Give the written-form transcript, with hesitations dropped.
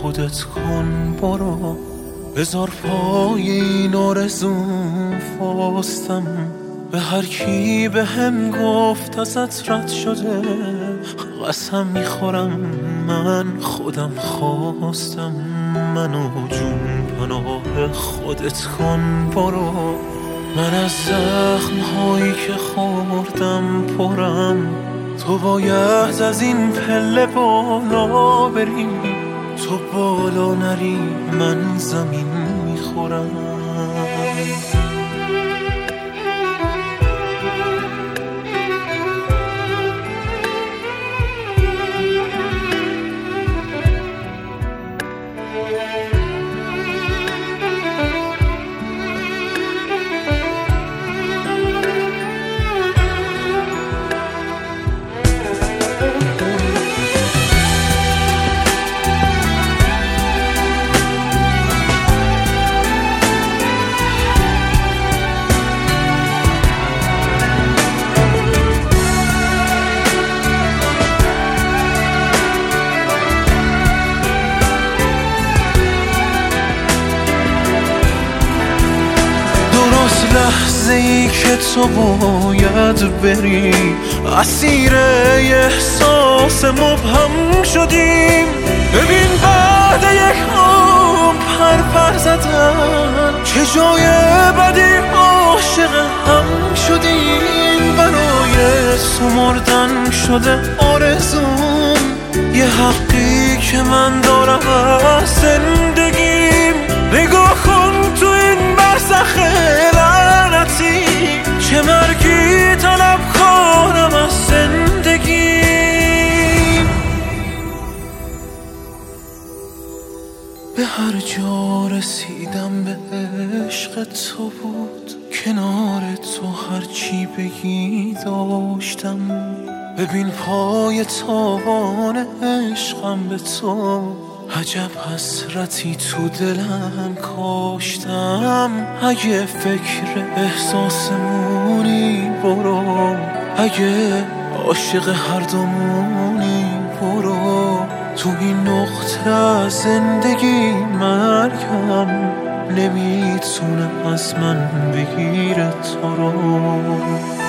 خودت کن برو، بذار پای این آرزوم فاستم. به هر کی به هم گفت ازت رد شده، قسم میخورم من خودم خواستم. منو جون پناه خودت کن برو، من از زخم هایی که خوردم پرم. تو باید از این پله بالا بری، تو بالا نری من زمین میخورم. لحظه ای که تو باید بری، اسیر احساس مبهم شدیم. ببین بعد یک عمر پر زدن، چه جای بدی عاشق هم شدیم. برای سمردن شده آرزوم، یه حقی که من دارم از زندگیم. نگاه کن تو این برزخ لعنتی، چه مرگی طلب کنم از زندگی. به هر جا رسیدم به عشق تو بود، کنار تو هرچی بگی داشتم. ببین پای تاوان عشقم به تو، عجب حسرتی تو دلم کاشتم. اگه فکر احساسمونی برو، اگه عاشق هر دومونی برو. تو این نقطه از زندگی مرگم نمیتونه از من بگیره تو رو.